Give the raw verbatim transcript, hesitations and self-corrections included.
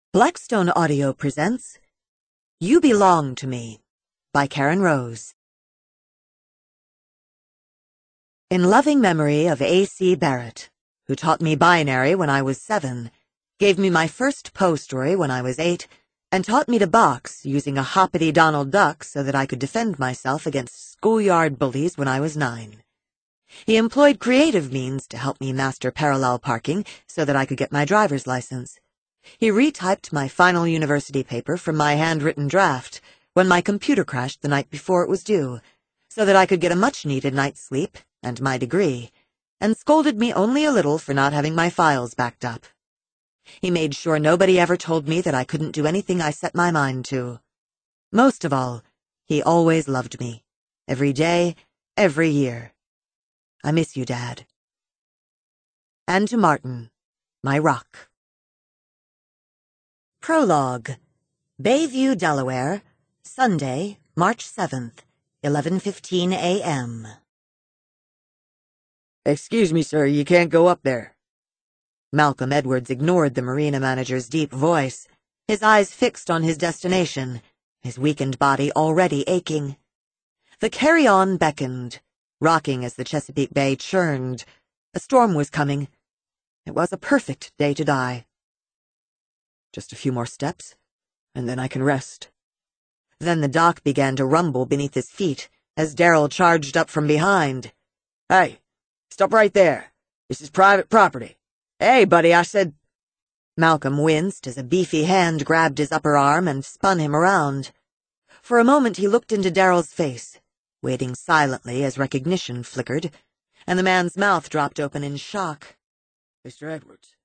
Blackstone Audio presents You Belong to Me by Karen Rose. In loving memory of A C Barrett, who taught me binary when I was seven, gave me my first Poe story when I was eight, and taught me to box using a hoppity Donald Duck so that I could defend myself against schoolyard bullies when I was nine. He employed creative means to help me master parallel parking so that I could get my driver's license. He retyped my final university paper from my handwritten draft when my computer crashed the night before it was due, so that I could get a much-needed night's sleep and my degree, and scolded me only a little for not having my files backed up. He made sure nobody ever told me that I couldn't do anything I set my mind to. Most of all, he always loved me, every day, every year. I miss you, Dad. And to Martin, my rock. Prologue. Bayview, Delaware, Sunday, March seventh, eleven fifteen a m Excuse me, sir, you can't go up there. Malcolm Edwards ignored the marina manager's deep voice, his eyes fixed on his destination, his weakened body already aching. The carry-on beckoned, rocking as the Chesapeake Bay churned. A storm was coming. It was a perfect day to die. Just a few more steps, and then I can rest. Then the dock began to rumble beneath his feet as Daryl charged up from behind. Hey, stop right there. This is private property. Hey, buddy, I said... Malcolm winced as a beefy hand grabbed his upper arm and spun him around. For a moment he looked into Daryl's face, waiting silently as recognition flickered, and the man's mouth dropped open in shock. Mister Edwards,